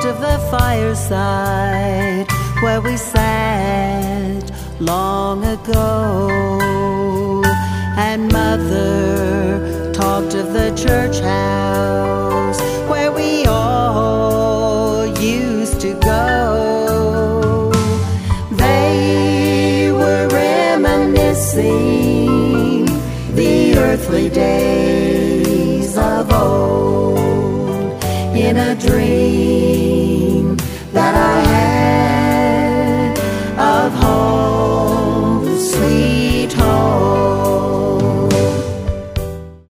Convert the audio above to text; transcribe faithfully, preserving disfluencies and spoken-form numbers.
of the fireside where we sat long ago, and Mother talked of the church house where we all used to go. They were reminiscing the earthly days of old in a dream that I had.